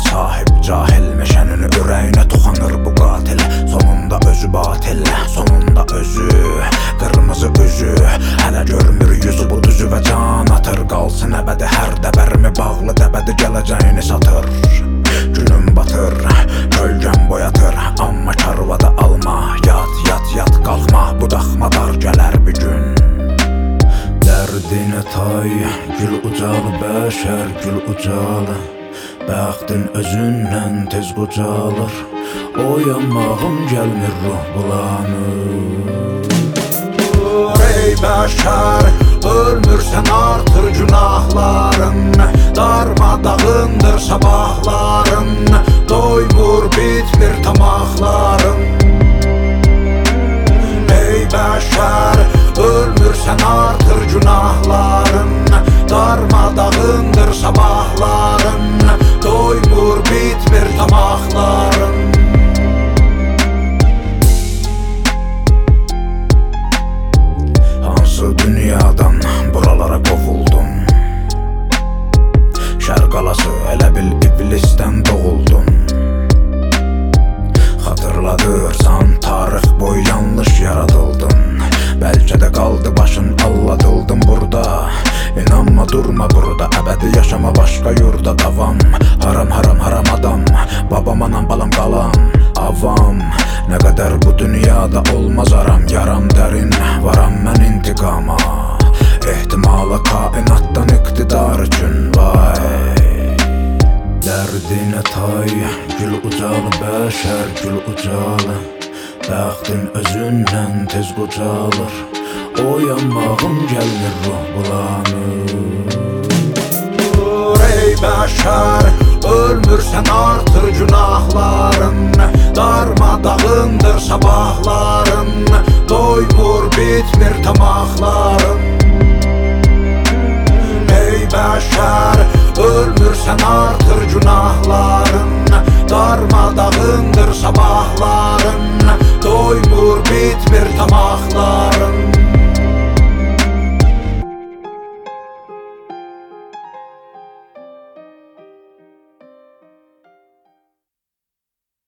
sahip cahil, meşənin ürəyinə tıxanır bu qatil. Sonunda özü batil, sonunda özü qırmızı üzü, hələ görmür yüzü bu düzü və can atır. Qalsın əbədi hər dəbərimi bağlı dəbədi, gələcəyini satır. Günüm batır, kölgəm boyatır, amma karvada alma. Yat, yat, yat, qalxma, bu daxmadar gələr bir gün. Dərdinə tay, gül ucalı bəşər, gül ucalı. Bəxtin özündən tez qocalır, oyanmağım gəlmir ruh bulanır. Ey bəşər, ölmürsən artır günahların, darmadağındır sabahların, doymur bitmir tamahların. Ey bəşər, ölmürsən artır günahların, darmadağındır sabahların, doymur bitmir tamahların. Hansı dünyadan buralara qovuldum? Şərqalası elə bil iblisdən doğuldum. Xatırladırsan tarix boy yanlış yaradıldın. Bəlkə də qaldı başın alladıldım burada. İnanma durma burada, əbədi yaşama başqa yurda davam. Haram haram haram adam, babam anam balam qalam avam. Nə qədər bu dünyada olmaz aram, yaram dərin, varam mən intiqama. Ehtimala kainatdan iqtidar üçün vay. Dərdinə tay, gül ucalı bəşər, gül ucalı. Bəxtin özündən tez qocalır, oyanmağım gəlmir ruh bulanır. Ey bəşər, ölmürsən artır günahların, darmadağındır sabahların, doymur bitmir tamahların. Ey bəşər, ölmürsən artır günahların, darmadağındır sabahların, doymur bitmir tamahların.